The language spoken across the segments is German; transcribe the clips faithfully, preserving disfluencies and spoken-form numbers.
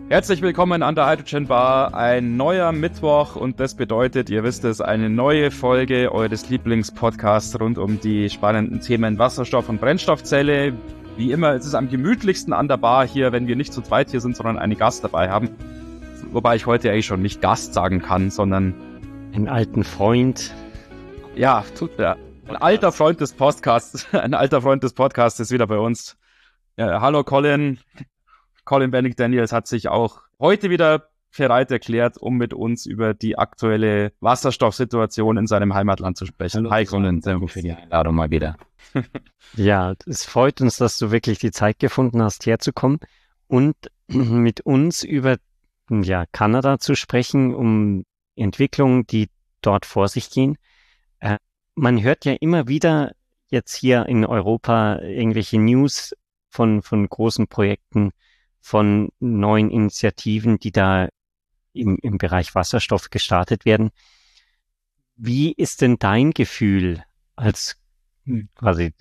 Herzlich willkommen an der Hydrogen Bar, ein neuer Mittwoch und das bedeutet, ihr wisst es, eine neue Folge eures Lieblingspodcasts rund um die spannenden Themen Wasserstoff und Brennstoffzelle. Wie immer ist es am gemütlichsten an der Bar hier, wenn wir nicht zu zweit hier sind, sondern einen Gast dabei haben. Wobei ich heute eigentlich schon nicht Gast sagen kann, sondern einen alten Freund. Ja, tut ja. Ein alter Freund des Podcasts, ein alter Freund des Podcasts ist wieder bei uns. Ja, hallo Colin. Colin Bennick Daniels hat sich auch heute wieder bereit erklärt, um mit uns über die aktuelle Wasserstoffsituation in seinem Heimatland zu sprechen. Hallo, Hi Colin, danke für die Einladung mal wieder. Ja, es freut uns, dass du wirklich die Zeit gefunden hast, herzukommen und mit uns über ja, Kanada zu sprechen, um Entwicklungen, die dort vor sich gehen. Äh, man hört ja immer wieder jetzt hier in Europa irgendwelche News von, von großen Projekten, von neuen Initiativen, die da im, im Bereich Wasserstoff gestartet werden. Wie ist denn dein Gefühl als quasi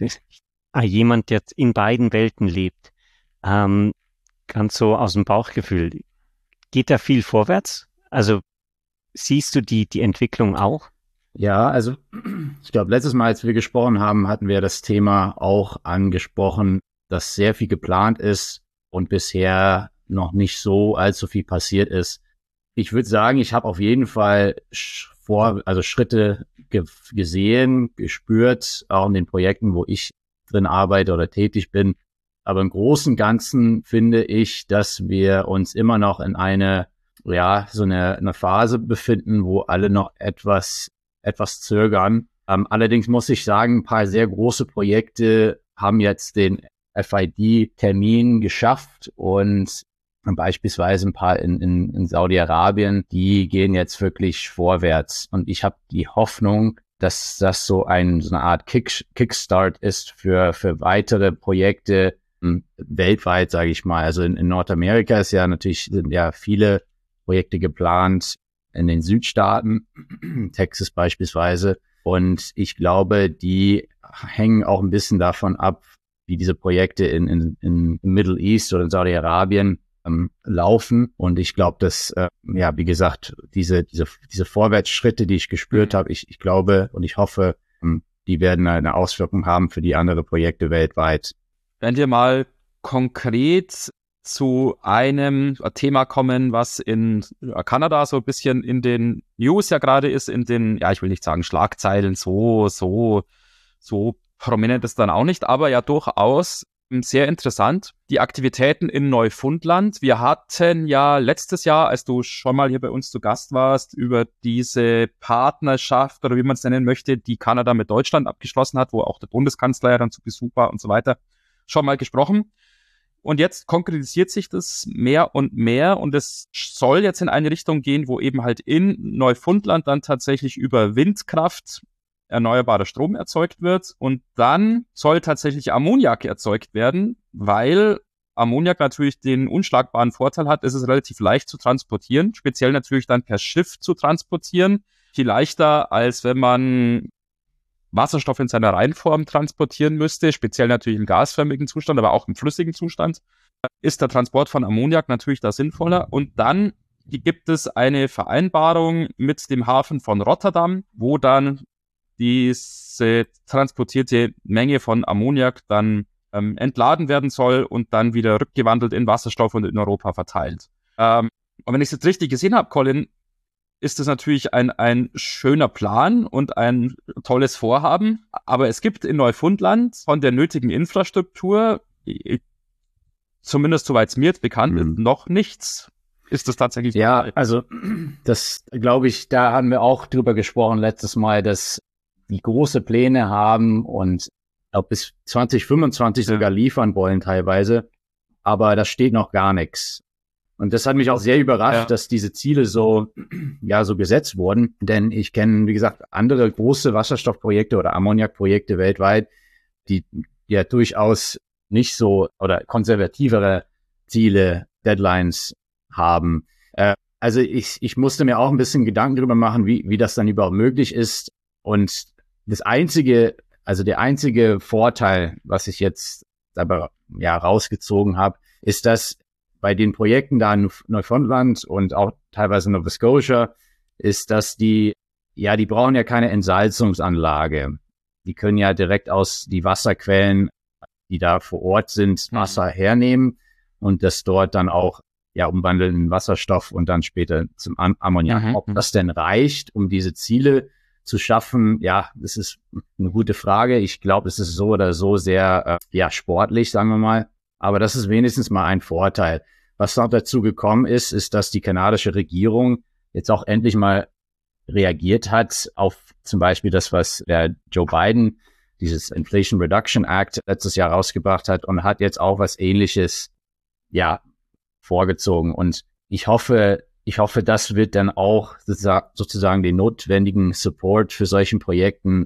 jemand, der in beiden Welten lebt, ähm, ganz so aus dem Bauchgefühl? Geht da viel vorwärts? Also siehst du die, die Entwicklung auch? Ja, also ich glaube, letztes Mal, als wir gesprochen haben, hatten wir das Thema auch angesprochen, dass sehr viel geplant ist und bisher noch nicht so allzu viel passiert ist. Ich würde sagen, ich habe auf jeden Fall vor, also Schritte ge- gesehen, gespürt, auch in den Projekten, wo ich drin arbeite oder tätig bin. Aber im Großen und Ganzen finde ich, dass wir uns immer noch in eine, ja, so eine, eine Phase befinden, wo alle noch etwas, etwas zögern. Ähm, allerdings muss ich sagen, ein paar sehr große Projekte haben jetzt den F I D-Termin geschafft und beispielsweise ein paar in, in, in Saudi-Arabien, die gehen jetzt wirklich vorwärts. Und ich habe die Hoffnung, dass das so, ein, so eine Art Kick, Kickstart ist für, für weitere Projekte m, weltweit, sage ich mal. Also in, in Nordamerika ist ja natürlich, sind ja viele Projekte geplant in den Südstaaten, Texas beispielsweise. Und ich glaube, die hängen auch ein bisschen davon ab, wie diese Projekte in, in, in Middle East oder in Saudi-Arabien ähm, laufen. Und ich glaube, dass, äh, ja, wie gesagt, diese, diese, diese Vorwärtsschritte, die ich gespürt habe, ich, ich glaube und ich hoffe, ähm, die werden eine Auswirkung haben für die anderen Projekte weltweit. Wenn wir mal konkret zu einem Thema kommen, was in Kanada so ein bisschen in den News ja gerade ist, in den, ja, ich will nicht sagen Schlagzeilen, so, so, so prominent ist dann auch nicht, aber ja durchaus sehr interessant. Die Aktivitäten in Neufundland. Wir hatten ja letztes Jahr, als du schon mal hier bei uns zu Gast warst, über diese Partnerschaft oder wie man es nennen möchte, die Kanada mit Deutschland abgeschlossen hat, wo auch der Bundeskanzler ja dann zu Besuch war und so weiter, schon mal gesprochen. Und jetzt konkretisiert sich das mehr und mehr und es soll jetzt in eine Richtung gehen, wo eben halt in Neufundland dann tatsächlich über Windkraft erneuerbarer Strom erzeugt wird und dann soll tatsächlich Ammoniak erzeugt werden, weil Ammoniak natürlich den unschlagbaren Vorteil hat, es ist relativ leicht zu transportieren, speziell natürlich dann per Schiff zu transportieren, viel leichter als wenn man Wasserstoff in seiner Reinform transportieren müsste, speziell natürlich im gasförmigen Zustand, aber auch im flüssigen Zustand, ist der Transport von Ammoniak natürlich da sinnvoller. Und dann gibt es eine Vereinbarung mit dem Hafen von Rotterdam, wo dann diese transportierte Menge von Ammoniak dann ähm, entladen werden soll und dann wieder rückgewandelt in Wasserstoff und in Europa verteilt. Ähm, und wenn ich es jetzt richtig gesehen habe, Colin, ist das natürlich ein, ein schöner Plan und ein tolles Vorhaben. Aber es gibt in Neufundland von der nötigen Infrastruktur, zumindest soweit es mir jetzt bekannt ist, mhm. noch nichts. Ist das tatsächlich so? Ja, also das glaube ich, da haben wir auch drüber gesprochen letztes Mal, dass die große Pläne haben und ich glaube bis zwanzig fünfundzwanzig ja. sogar liefern wollen teilweise. Aber da steht noch gar nichts. Und das hat mich auch sehr überrascht, ja. dass diese Ziele so, ja, so gesetzt wurden. Denn ich kenne, wie gesagt, andere große Wasserstoffprojekte oder Ammoniakprojekte weltweit, die ja durchaus nicht so oder konservativere Ziele, Deadlines haben. Äh, also ich, ich musste mir auch ein bisschen Gedanken darüber machen, wie, wie das dann überhaupt möglich ist. Und das einzige, also der einzige Vorteil, was ich jetzt aber ja rausgezogen habe, ist, dass bei den Projekten da in Neufundland und auch teilweise Nova Scotia ist, dass die, ja, die brauchen ja keine Entsalzungsanlage. Die können ja direkt aus die Wasserquellen, die da vor Ort sind, Wasser hernehmen und das dort dann auch ja umwandeln in Wasserstoff und dann später zum Am- Ammoniak. Mhm. Ob das denn reicht, um diese Ziele zu schaffen, ja, das ist eine gute Frage. Ich glaube, es ist so oder so sehr äh, ja sportlich, sagen wir mal. Aber das ist wenigstens mal ein Vorteil. Was noch dazu gekommen ist, ist, dass die kanadische Regierung jetzt auch endlich mal reagiert hat auf zum Beispiel das, was der Joe Biden, dieses Inflation Reduction Act, letztes Jahr rausgebracht hat und hat jetzt auch was Ähnliches, ja, vorgezogen. Und ich hoffe, ich hoffe, das wird dann auch sozusagen den notwendigen Support für solchen Projekten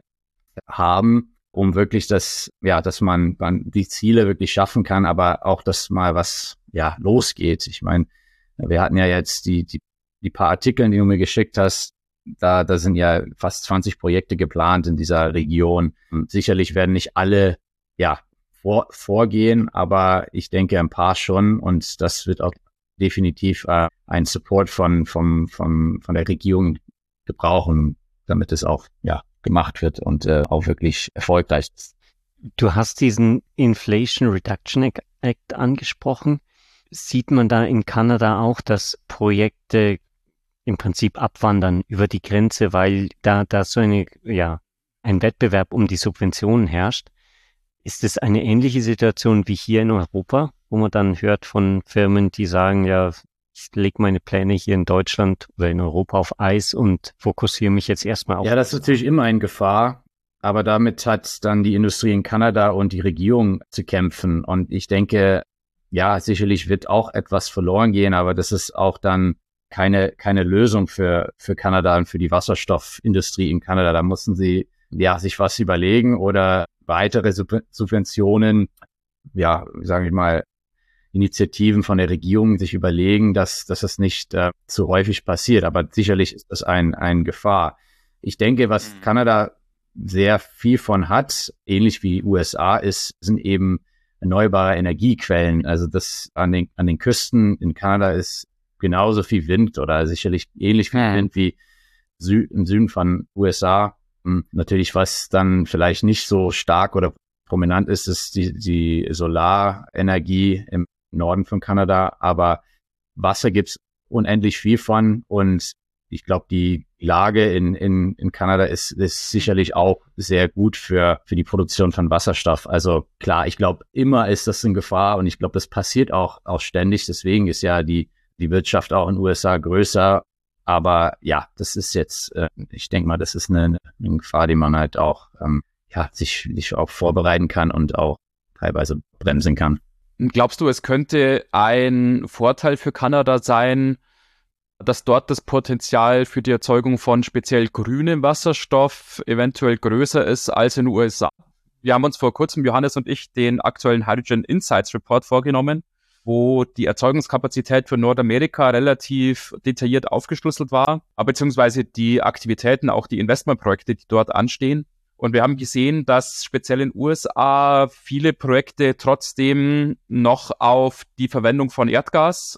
haben, um wirklich das, ja, dass man, man die Ziele wirklich schaffen kann, aber auch, dass mal was, ja, losgeht. Ich meine, wir hatten ja jetzt die, die, die paar Artikel, die du mir geschickt hast, da, da sind ja fast zwanzig Projekte geplant in dieser Region. Und sicherlich werden nicht alle, ja, vor, vorgehen, aber ich denke ein paar schon und das wird auch definitiv äh, ein Support von, von, von, von der Regierung gebrauchen, damit es auch, ja, gemacht wird und äh, auch wirklich erfolgreich ist. Du hast diesen Inflation Reduction Act angesprochen. Sieht man da in Kanada auch, dass Projekte im Prinzip abwandern über die Grenze, weil da, da so eine, ja, ein Wettbewerb um die Subventionen herrscht? Ist es eine ähnliche Situation wie hier in Europa, wo man dann hört von Firmen, die sagen, ja, ich lege meine Pläne hier in Deutschland oder in Europa auf Eis und fokussiere mich jetzt erstmal auf... Ja, das ist natürlich immer eine Gefahr, aber damit hat dann die Industrie in Kanada und die Regierung zu kämpfen. Und ich denke, ja, sicherlich wird auch etwas verloren gehen, aber das ist auch dann keine keine Lösung für für Kanada und für die Wasserstoffindustrie in Kanada. Da mussten sie ja sich was überlegen oder weitere Subventionen, ja, sage ich mal, Initiativen von der Regierung sich überlegen, dass, dass das nicht äh, zu häufig passiert. Aber sicherlich ist das ein, ein Gefahr. Ich denke, was Kanada sehr viel von hat, ähnlich wie die U S A ist, sind eben erneuerbare Energiequellen. Also das an den, an den Küsten in Kanada ist genauso viel Wind oder sicherlich ähnlich viel Ja. Wind wie Sü- im Süden von U S A. Hm, Natürlich, was dann vielleicht nicht so stark oder prominent ist, ist die, die Solarenergie im Norden von Kanada, aber Wasser gibt's unendlich viel von und ich glaube, die Lage in, in, in Kanada ist, ist sicherlich auch sehr gut für, für die Produktion von Wasserstoff. Also klar, ich glaube, immer ist das in Gefahr und ich glaube, das passiert auch, auch ständig. Deswegen ist ja die, die Wirtschaft auch in den U S A größer. Aber ja, das ist jetzt, äh, ich denke mal, das ist eine, eine Gefahr, die man halt auch, ähm, ja, sich, sich auch vorbereiten kann und auch teilweise bremsen kann. Glaubst du, es könnte ein Vorteil für Kanada sein, dass dort das Potenzial für die Erzeugung von speziell grünem Wasserstoff eventuell größer ist als in den U S A? Wir haben uns vor kurzem, Johannes und ich, den aktuellen Hydrogen Insights Report vorgenommen, wo die Erzeugungskapazität für Nordamerika relativ detailliert aufgeschlüsselt war, beziehungsweise die Aktivitäten, auch die Investmentprojekte, die dort anstehen. Und wir haben gesehen, dass speziell in den U S A viele Projekte trotzdem noch auf die Verwendung von Erdgas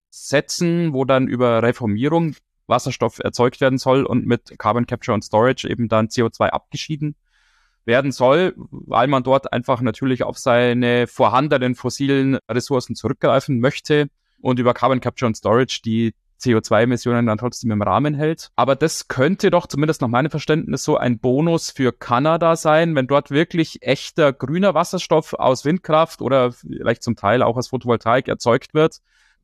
setzen, wo dann über Reformierung Wasserstoff erzeugt werden soll und mit Carbon Capture und Storage eben dann C O zwei abgeschieden werden soll, weil man dort einfach natürlich auf seine vorhandenen fossilen Ressourcen zurückgreifen möchte und über Carbon Capture und Storage die C O zwei Emissionen dann trotzdem im Rahmen hält. Aber das könnte doch zumindest nach meinem Verständnis so ein Bonus für Kanada sein, wenn dort wirklich echter grüner Wasserstoff aus Windkraft oder vielleicht zum Teil auch aus Photovoltaik erzeugt wird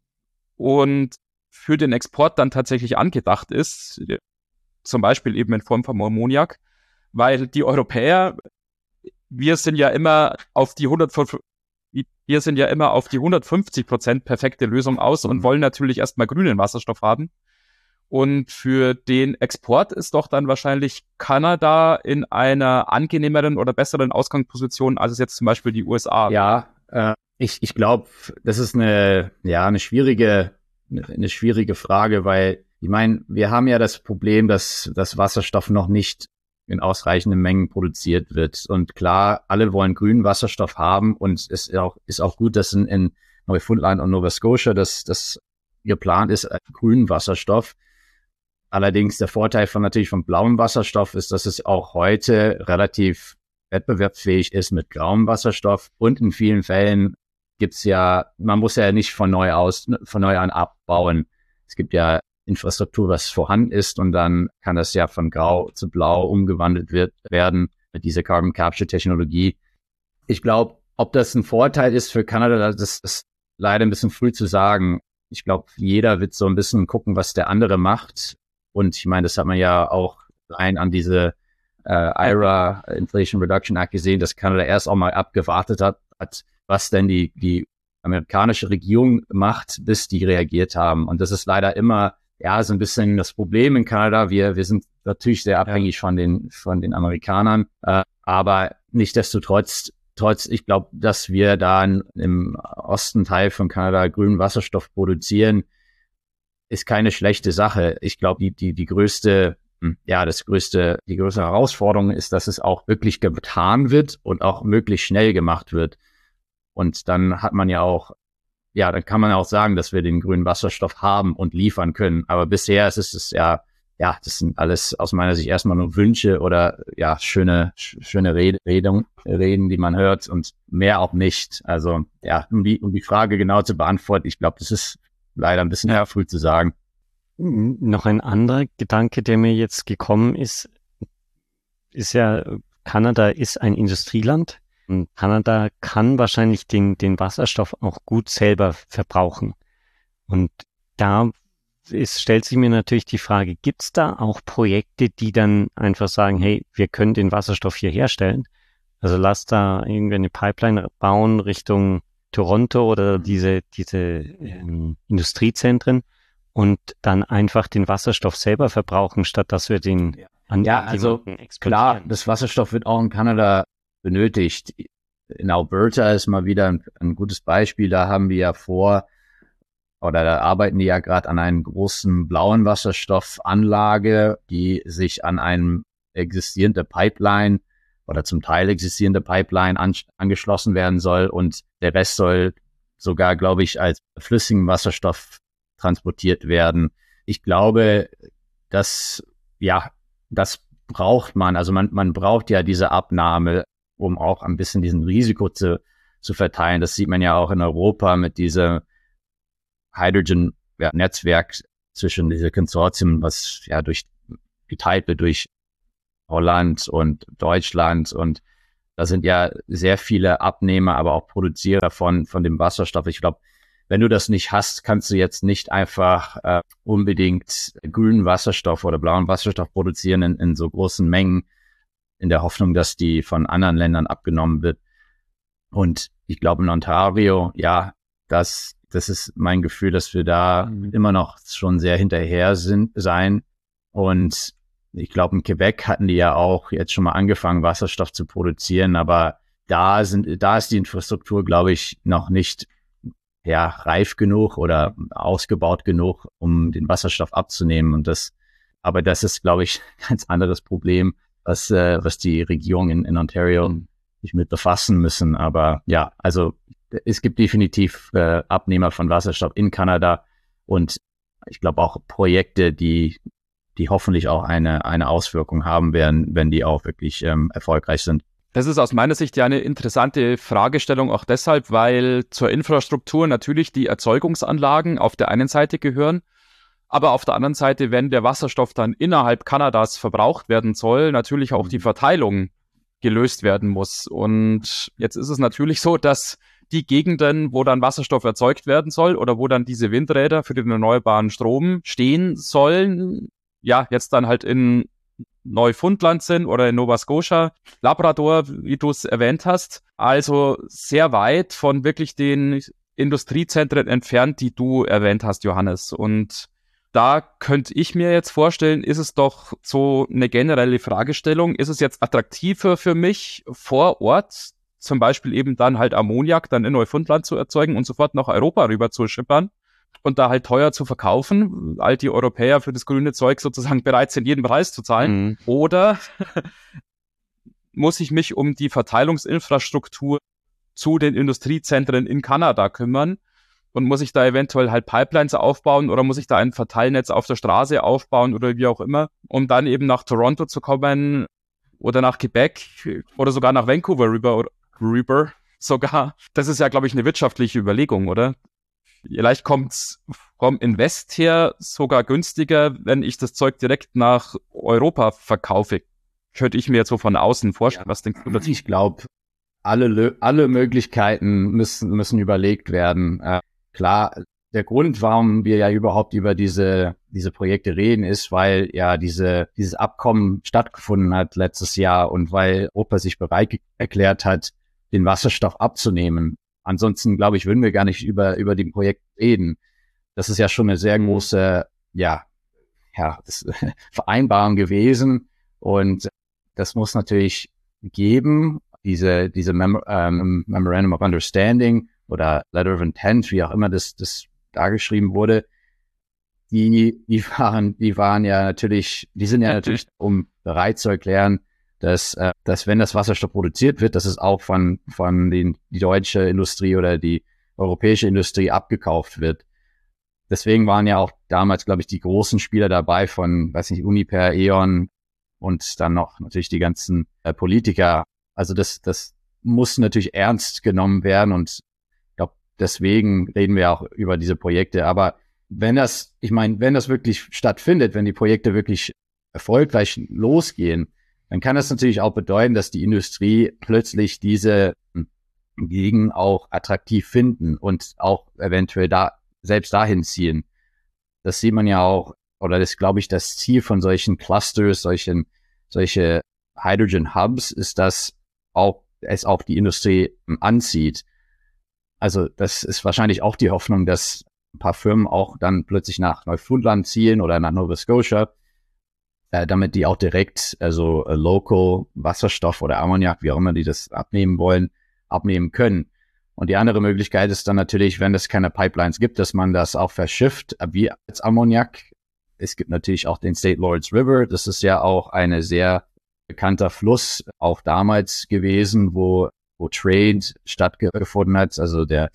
und für den Export dann tatsächlich angedacht ist, zum Beispiel eben in Form von Ammoniak, weil die Europäer, wir sind ja immer auf die hundertfünfzig Wir sind ja immer auf die hundertfünfzig Prozent perfekte Lösung aus und wollen natürlich erstmal grünen Wasserstoff haben. Und für den Export ist doch dann wahrscheinlich Kanada in einer angenehmeren oder besseren Ausgangsposition als es jetzt zum Beispiel die U S A. Ja, äh, ich, ich glaube, das ist eine, ja, eine schwierige, eine schwierige Frage, weil ich meine, wir haben ja das Problem, dass das Wasserstoff noch nicht in ausreichenden Mengen produziert wird. Und klar, alle wollen grünen Wasserstoff haben und es ist auch, ist auch gut, dass in, in Neufundland und Nova Scotia das, das geplant ist, grünen Wasserstoff. Allerdings der Vorteil von natürlich von blauem Wasserstoff ist, dass es auch heute relativ wettbewerbsfähig ist mit grauem Wasserstoff. Und in vielen Fällen gibt's ja, man muss ja nicht von neu aus, von neu an abbauen. Es gibt ja Infrastruktur, was vorhanden ist und dann kann das ja von grau zu blau umgewandelt wird, werden mit dieser Carbon Capture Technologie. Ich glaube, ob das ein Vorteil ist für Kanada, das ist leider ein bisschen früh zu sagen. Ich glaube, jeder wird so ein bisschen gucken, was der andere macht. Und ich meine, das hat man ja auch rein an diese äh, I R A, Inflation Reduction Act gesehen, dass Kanada erst auch mal abgewartet hat, hat was denn die, die amerikanische Regierung macht, bis die reagiert haben. Und das ist leider immer ja, so ein bisschen das Problem in Kanada. Wir, wir sind natürlich sehr abhängig ja. von den, von den Amerikanern. Äh, aber nichtsdestotrotz, trotz, ich glaube, dass wir da im Osten Teil von Kanada grünen Wasserstoff produzieren, ist keine schlechte Sache. Ich glaube, die, die, die größte, ja, das größte, die größte Herausforderung ist, dass es auch wirklich getan wird und auch möglichst schnell gemacht wird. Und dann hat man ja auch Ja, dann kann man auch sagen, dass wir den grünen Wasserstoff haben und liefern können. Aber bisher ist es ja, ja, das sind alles aus meiner Sicht erstmal nur Wünsche oder ja, schöne, schöne Rede, Reden, Reden, die man hört und mehr auch nicht. Also ja, um die, um die Frage genau zu beantworten, ich glaube, das ist leider ein bisschen ja. früh zu sagen. Noch ein anderer Gedanke, der mir jetzt gekommen ist, ist ja, Kanada ist ein Industrieland. Und Kanada kann wahrscheinlich den, den Wasserstoff auch gut selber verbrauchen. Und da ist, stellt sich mir natürlich die Frage, gibt es da auch Projekte, die dann einfach sagen, hey, wir können den Wasserstoff hier herstellen? Also lass da irgendwie eine Pipeline bauen Richtung Toronto oder diese, diese ähm, Industriezentren und dann einfach den Wasserstoff selber verbrauchen, statt dass wir den an ja, also klar, das Wasserstoff wird auch in Kanada benötigt. In Alberta ist mal wieder ein, ein gutes Beispiel. Da haben wir ja vor, oder da arbeiten die ja gerade an einer großen blauen Wasserstoffanlage, die sich an einem existierende Pipeline oder zum Teil existierende Pipeline an, angeschlossen werden soll. Und der Rest soll sogar, glaube ich, als flüssigen Wasserstoff transportiert werden. Ich glaube, dass, ja, das braucht man. Also man, man braucht ja diese Abnahme, um auch ein bisschen diesen Risiko zu, zu verteilen. Das sieht man ja auch in Europa mit diesem Hydrogen-Netzwerk zwischen diese Konsortien, was ja durch geteilt wird durch Holland und Deutschland. Und da sind ja sehr viele Abnehmer, aber auch Produzierer von, von dem Wasserstoff. Ich glaube, wenn du das nicht hast, kannst du jetzt nicht einfach äh, unbedingt grünen Wasserstoff oder blauen Wasserstoff produzieren in, in so großen Mengen, in der Hoffnung, dass die von anderen Ländern abgenommen wird. Und ich glaube, in Ontario, ja, das, das ist mein Gefühl, dass wir da mhm. immer noch schon sehr hinterher sind, sein. Und ich glaube, in Quebec hatten die ja auch jetzt schon mal angefangen, Wasserstoff zu produzieren, aber da sind, da ist die Infrastruktur, glaube ich, noch nicht ja, reif genug oder ausgebaut genug, um den Wasserstoff abzunehmen. Und das, aber das ist, glaube ich, ein ganz anderes Problem, was, äh, was die Regierung in, in Ontario sich mit befassen müssen. Aber ja, also es gibt definitiv äh, Abnehmer von Wasserstoff in Kanada und ich glaube auch Projekte, die, die hoffentlich auch eine, eine Auswirkung haben werden, wenn die auch wirklich ähm, erfolgreich sind. Das ist aus meiner Sicht ja eine interessante Fragestellung, auch deshalb, weil zur Infrastruktur natürlich die Erzeugungsanlagen auf der einen Seite gehören, aber auf der anderen Seite, wenn der Wasserstoff dann innerhalb Kanadas verbraucht werden soll, natürlich auch die Verteilung gelöst werden muss. Und jetzt ist es natürlich so, dass die Gegenden, wo dann Wasserstoff erzeugt werden soll oder wo dann diese Windräder für den erneuerbaren Strom stehen sollen, ja, jetzt dann halt in Neufundland sind oder in Nova Scotia, Labrador, wie du es erwähnt hast, also sehr weit von wirklich den Industriezentren entfernt, die du erwähnt hast, Johannes. Und da könnte ich mir jetzt vorstellen, ist es doch so eine generelle Fragestellung, ist es jetzt attraktiver für mich vor Ort, zum Beispiel eben dann halt Ammoniak dann in Neufundland zu erzeugen und sofort nach Europa rüber zu schippern, und da halt teuer zu verkaufen, weil die Europäer für das grüne Zeug sozusagen bereit sind, jeden Preis zu zahlen. Mhm. Oder muss ich mich um die Verteilungsinfrastruktur zu den Industriezentren in Kanada kümmern und muss ich da eventuell halt Pipelines aufbauen oder muss ich da ein Verteilnetz auf der Straße aufbauen oder wie auch immer, um dann eben nach Toronto zu kommen oder nach Quebec oder sogar nach Vancouver rüber, rüber sogar. Das ist ja, glaube ich, eine wirtschaftliche Überlegung, oder? Vielleicht kommt's vom Invest her sogar günstiger, wenn ich das Zeug direkt nach Europa verkaufe. Könnte ich mir jetzt so von außen vorstellen. Ja. Was denkst du dazu? Ich glaube, alle, alle Möglichkeiten müssen, müssen überlegt werden. Äh, klar, der Grund, warum wir ja überhaupt über diese, diese Projekte reden, ist, weil ja diese, dieses Abkommen stattgefunden hat letztes Jahr und weil Europa sich bereit erklärt hat, den Wasserstoff abzunehmen. Ansonsten, glaube ich, würden wir gar nicht über, über die Projekte reden. Das ist ja schon eine sehr große, ja, ja, das, Vereinbarung gewesen. Und das muss natürlich geben, diese, diese Mem ähm, Memorandum of Understanding oder Letter of Intent, wie auch immer das, das dargeschrieben wurde. Die, die waren, die waren ja natürlich, die sind ja natürlich, um bereit zu erklären, dass, äh, dass wenn das Wasserstoff produziert wird, dass es auch von, von den, die deutsche Industrie oder die europäische Industrie abgekauft wird. Deswegen waren ja auch damals, glaube ich, die großen Spieler dabei von, weiß nicht, Uniper, E.ON und dann noch natürlich die ganzen äh, Politiker. Also das, das muss natürlich ernst genommen werden und ich glaube, deswegen reden wir auch über diese Projekte. Aber wenn das, ich meine, wenn das wirklich stattfindet, wenn die Projekte wirklich erfolgreich losgehen, dann kann das natürlich auch bedeuten, dass die Industrie plötzlich diese Gegenden auch attraktiv finden und auch eventuell da selbst dahin ziehen. Das sieht man ja auch, oder das ist, glaube ich, das Ziel von solchen Clusters, solchen, solche Hydrogen Hubs ist, dass auch es auch die Industrie anzieht. Also das ist wahrscheinlich auch die Hoffnung, dass ein paar Firmen auch dann plötzlich nach Neufundland ziehen oder nach Nova Scotia, äh, damit die auch direkt, also äh, local Wasserstoff oder Ammoniak, wie auch immer die das abnehmen wollen, abnehmen können. Und die andere Möglichkeit ist dann natürlich, wenn es keine Pipelines gibt, dass man das auch verschifft, wie als Ammoniak. Es gibt natürlich auch den Saint Lawrence River. Das ist ja auch eine sehr bekannter Fluss, auch damals gewesen, wo, wo Trade stattgefunden hat. Also der,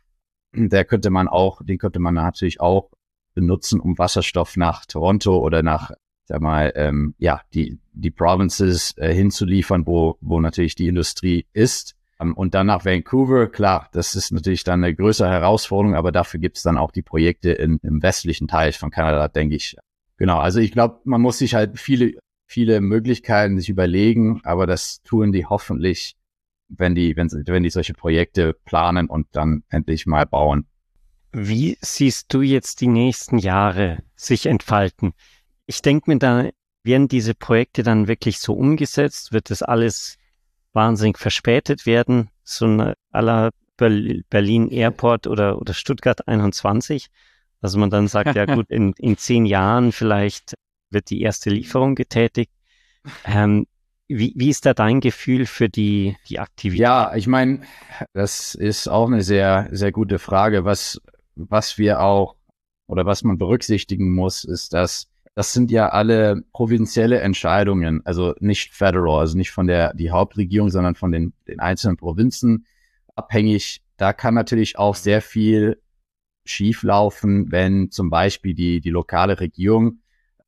der könnte man auch, den könnte man natürlich auch benutzen, um Wasserstoff nach Toronto oder nach, sag mal, ähm, ja, die, die Provinces äh, hinzuliefern, wo, wo natürlich die Industrie ist. Um, und dann nach Vancouver, klar, das ist natürlich dann eine größere Herausforderung, aber dafür gibt es dann auch die Projekte in, im westlichen Teil von Kanada, denke ich. Genau, also ich glaube, man muss sich halt viele, viele Möglichkeiten sich überlegen, aber das tun die hoffentlich, wenn die, wenn, wenn die solche Projekte planen und dann endlich mal bauen. Wie siehst du jetzt die nächsten Jahre sich entfalten? Ich denke mir da, werden diese Projekte dann wirklich so umgesetzt? Wird das alles wahnsinnig verspätet werden? So eine à la Berlin Airport oder, oder Stuttgart einundzwanzig? Also man dann sagt, ja gut, in, in zehn Jahren vielleicht wird die erste Lieferung getätigt. Ähm, wie, wie ist da dein Gefühl für die, die Aktivität? Ja, ich meine, das ist auch eine sehr, sehr gute Frage. Was, was wir auch oder was man berücksichtigen muss, ist, dass das sind ja alle provinzielle Entscheidungen, also nicht federal, also nicht von der die Hauptregierung, sondern von den, den einzelnen Provinzen abhängig. Da kann natürlich auch sehr viel schieflaufen, wenn zum Beispiel die die lokale Regierung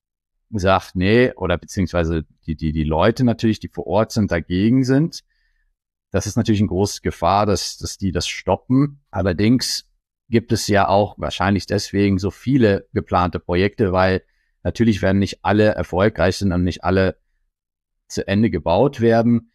sagt, nee, oder beziehungsweise die die die Leute natürlich, die vor Ort sind, dagegen sind. Das ist natürlich eine große Gefahr, dass dass die das stoppen. Allerdings gibt es ja auch wahrscheinlich deswegen so viele geplante Projekte, weil natürlich werden nicht alle erfolgreich sind und nicht alle zu Ende gebaut werden.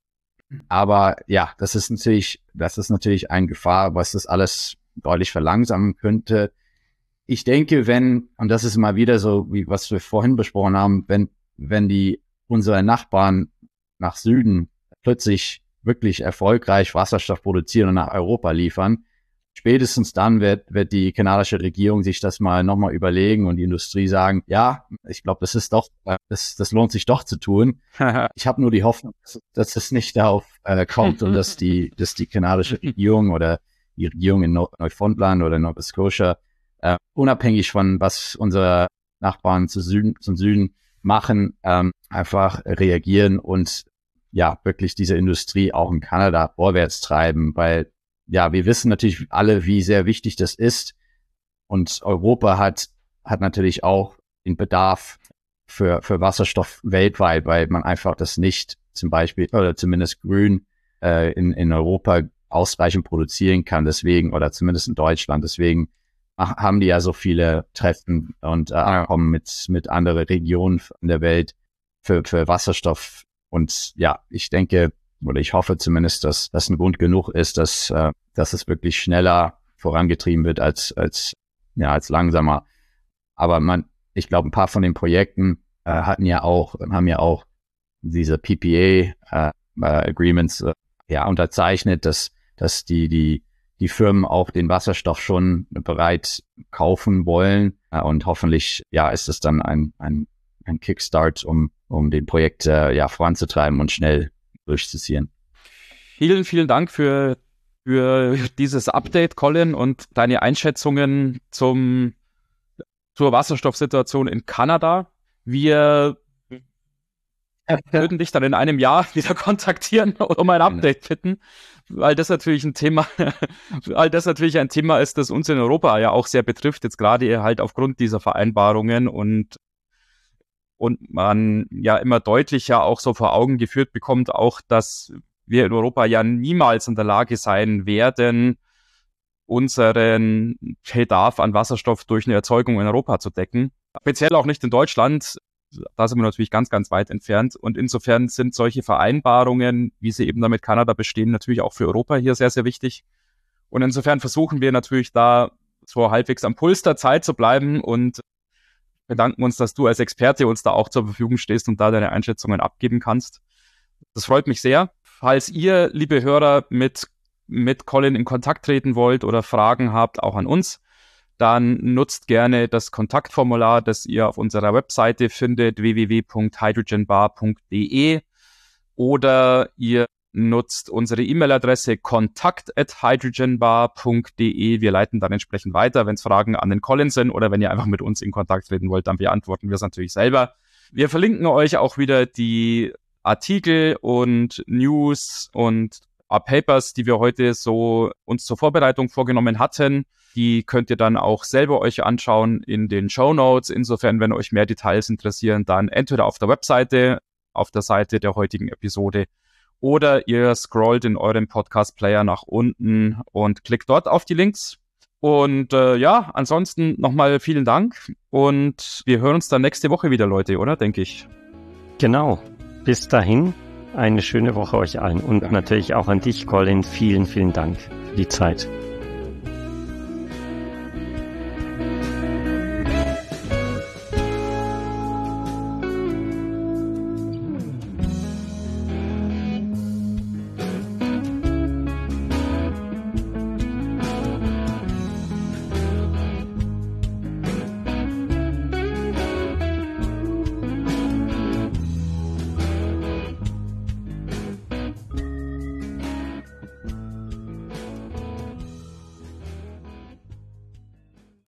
Aber ja, das ist natürlich, das ist natürlich eine Gefahr, was das alles deutlich verlangsamen könnte. Ich denke, wenn, und das ist mal wieder so, wie was wir vorhin besprochen haben, wenn, wenn die, unsere Nachbarn nach Süden plötzlich wirklich erfolgreich Wasserstoff produzieren und nach Europa liefern, spätestens dann wird, wird die kanadische Regierung sich das mal nochmal überlegen und die Industrie sagen, ja, ich glaube, das ist doch, das, das lohnt sich doch zu tun. Ich habe nur die Hoffnung, dass, dass es nicht darauf äh, kommt und dass die, dass die kanadische Regierung oder die Regierung in Neufundland oder Nova Scotia äh, unabhängig von was unsere Nachbarn zu Süden, zum Süden machen, ähm, einfach reagieren und ja, wirklich diese Industrie auch in Kanada vorwärts treiben, weil ja, wir wissen natürlich alle, wie sehr wichtig das ist und Europa hat, hat natürlich auch den Bedarf für, für Wasserstoff weltweit, weil man einfach das nicht zum Beispiel oder zumindest grün äh, in, in Europa ausreichend produzieren kann, deswegen, oder zumindest in Deutschland, deswegen haben die ja so viele Treffen und äh, kommen mit, mit anderen Regionen in der Welt für, für Wasserstoff. Und ja, ich denke, oder ich hoffe zumindest, dass das ein Grund genug ist, dass, äh, dass es wirklich schneller vorangetrieben wird als, als, ja, als langsamer. Aber man, ich glaube, ein paar von den Projekten äh, hatten ja auch, haben ja auch diese P P A äh, Agreements äh, ja unterzeichnet, dass, dass die, die, die Firmen auch den Wasserstoff schon bereit kaufen wollen. Äh, und hoffentlich, ja, ist es dann ein, ein, ein Kickstart, um, um den Projekt äh, ja voranzutreiben und schnell durchzuziehen. Vielen, vielen Dank für, für dieses Update, Colin, und deine Einschätzungen zum, zur Wasserstoffsituation in Kanada. Wir würden dich dann in einem Jahr wieder kontaktieren und um ein Update bitten, weil das natürlich ein Thema, weil das natürlich ein Thema ist, das uns in Europa ja auch sehr betrifft, jetzt gerade halt aufgrund dieser Vereinbarungen und und man ja immer deutlicher auch so vor Augen geführt bekommt, auch, dass wir in Europa ja niemals in der Lage sein werden, unseren Bedarf an Wasserstoff durch eine Erzeugung in Europa zu decken. Speziell auch nicht in Deutschland. Da sind wir natürlich ganz, ganz weit entfernt. Und insofern sind solche Vereinbarungen, wie sie eben da mit Kanada bestehen, natürlich auch für Europa hier sehr, sehr wichtig. Und insofern versuchen wir natürlich da so halbwegs am Puls der Zeit zu bleiben und bedanken uns, dass du als Experte uns da auch zur Verfügung stehst und da deine Einschätzungen abgeben kannst. Das freut mich sehr. Falls ihr, liebe Hörer, mit, mit Colin in Kontakt treten wollt oder Fragen habt, auch an uns, dann nutzt gerne das Kontaktformular, das ihr auf unserer Webseite findet, w w w punkt hydrogenbar punkt d e, oder ihr nutzt unsere E-Mail-Adresse kontakt at hydrogenbar punkt d e. Wir leiten dann entsprechend weiter, wenn es Fragen an den Colin sind oder wenn ihr einfach mit uns in Kontakt treten wollt, dann beantworten wir es natürlich selber. Wir verlinken euch auch wieder die Artikel und News und Papers, die wir heute so uns zur Vorbereitung vorgenommen hatten. Die könnt ihr dann auch selber euch anschauen in den Shownotes. Insofern, wenn euch mehr Details interessieren, dann entweder auf der Webseite, auf der Seite der heutigen Episode, oder ihr scrollt in eurem Podcast-Player nach unten und klickt dort auf die Links. Und äh, ja, ansonsten nochmal vielen Dank und wir hören uns dann nächste Woche wieder, Leute, oder? Denke ich. Genau. Bis dahin, eine schöne Woche euch allen und Danke. Natürlich auch an dich, Colin. Vielen, vielen Dank für die Zeit.